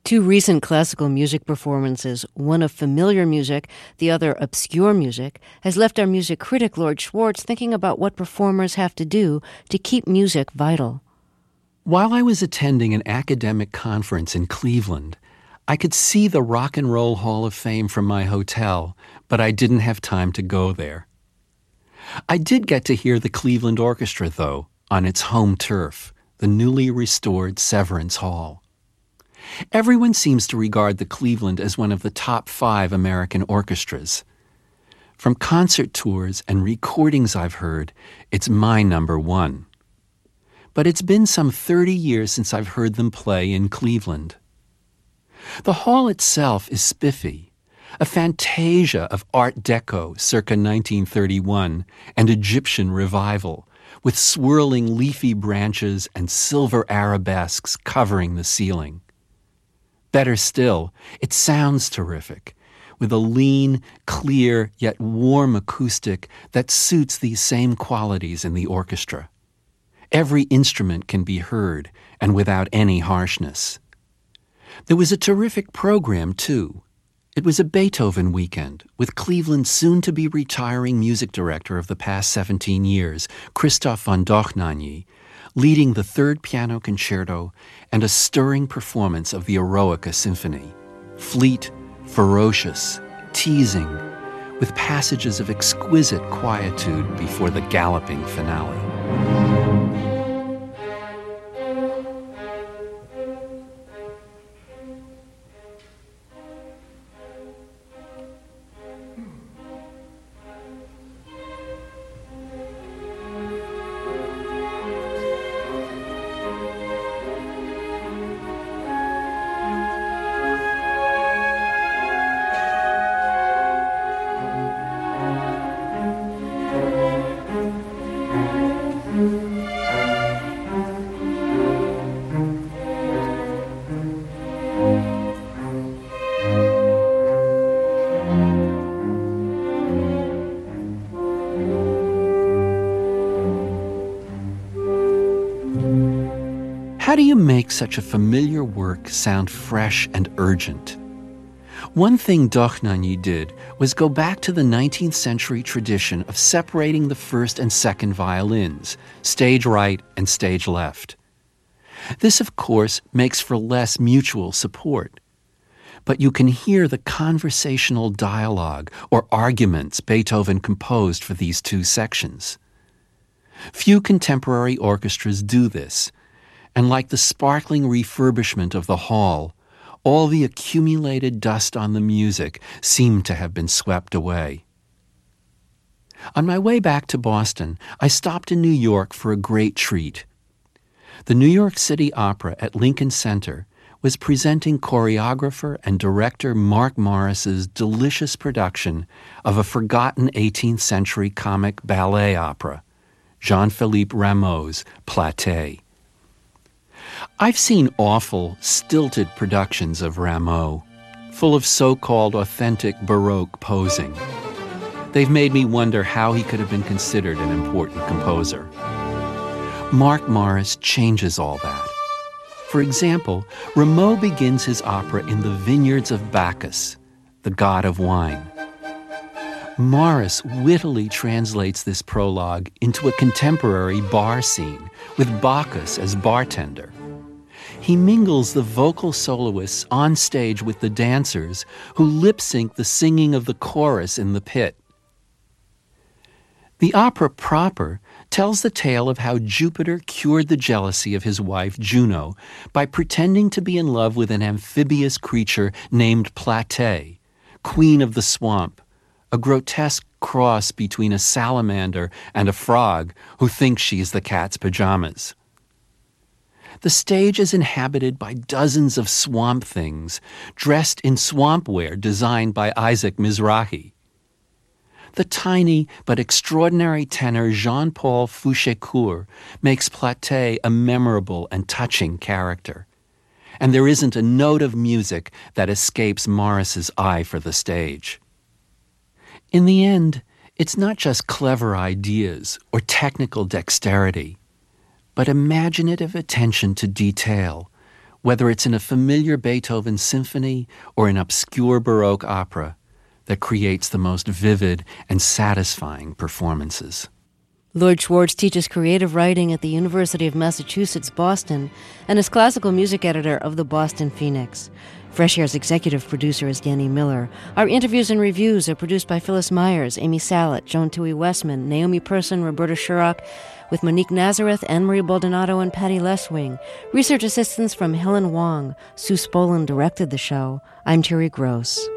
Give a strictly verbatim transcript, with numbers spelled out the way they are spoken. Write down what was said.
Two recent classical music performances, one of familiar music, the other obscure music, has left our music critic Lord Schwartz thinking about what performers have to do to keep music vital. While I was attending an academic conference in Cleveland, I could see the Rock and Roll Hall of Fame from my hotel, but I didn't have time to go there. I did get to hear the Cleveland Orchestra, though, on its home turf, the newly restored Severance Hall. Everyone seems to regard the Cleveland as one of the top five American orchestras. From concert tours and recordings I've heard, it's my number one. But it's been some thirty years since I've heard them play in Cleveland. The hall itself is spiffy, a fantasia of Art Deco circa nineteen thirty-one and Egyptian revival, with swirling leafy branches and silver arabesques covering the ceiling. Better still, it sounds terrific, with a lean, clear, yet warm acoustic that suits these same qualities in the orchestra. Every instrument can be heard, and without any harshness. There was a terrific program, too. It was a Beethoven weekend, with Cleveland's soon-to-be retiring music director of the past seventeen years, Christoph von Dohnanyi, leading the third piano concerto and a stirring performance of the Eroica Symphony, fleet, ferocious, teasing, with passages of exquisite quietude before the galloping finale. How do you make such a familiar work sound fresh and urgent? One thing Dohnanyi did was go back to the nineteenth century tradition of separating the first and second violins, stage right and stage left. This, of course, makes for less mutual support. But you can hear the conversational dialogue or arguments Beethoven composed for these two sections. Few contemporary orchestras do this, and like the sparkling refurbishment of the hall, all the accumulated dust on the music seemed to have been swept away. On my way back to Boston, I stopped in New York for a great treat. The New York City Opera at Lincoln Center was presenting choreographer and director Mark Morris's delicious production of a forgotten eighteenth century comic ballet opera, Jean-Philippe Rameau's Platée. I've seen awful, stilted productions of Rameau, full of so-called authentic Baroque posing. They've made me wonder how he could have been considered an important composer. Mark Morris changes all that. For example, Rameau begins his opera in the vineyards of Bacchus, the god of wine. Morris wittily translates this prologue into a contemporary bar scene, with Bacchus as bartender. He mingles the vocal soloists on stage with the dancers who lip-sync the singing of the chorus in the pit. The opera proper tells the tale of how Jupiter cured the jealousy of his wife Juno by pretending to be in love with an amphibious creature named Platée, queen of the swamp, a grotesque cross between a salamander and a frog who thinks she's the cat's pajamas. The stage is inhabited by dozens of swamp things, dressed in swamp wear designed by Isaac Mizrahi. The tiny but extraordinary tenor Jean-Paul Fouchécourt makes Platée a memorable and touching character. And there isn't a note of music that escapes Morris's eye for the stage. In the end, it's not just clever ideas or technical dexterity, but imaginative attention to detail, whether it's in a familiar Beethoven symphony or an obscure Baroque opera, that creates the most vivid and satisfying performances. Lloyd Schwartz teaches creative writing at the University of Massachusetts, Boston, and is classical music editor of the Boston Phoenix. Fresh Air's executive producer is Danny Miller. Our interviews and reviews are produced by Phyllis Myers, Amy Sallet, Joan Tui Westman, Naomi Person, Roberta Shurock, with Monique Nazareth, Anne-Marie Baldonado, and Patty Leswing. Research assistance from Helen Wong. Sue Spolin directed the show. I'm Terry Gross.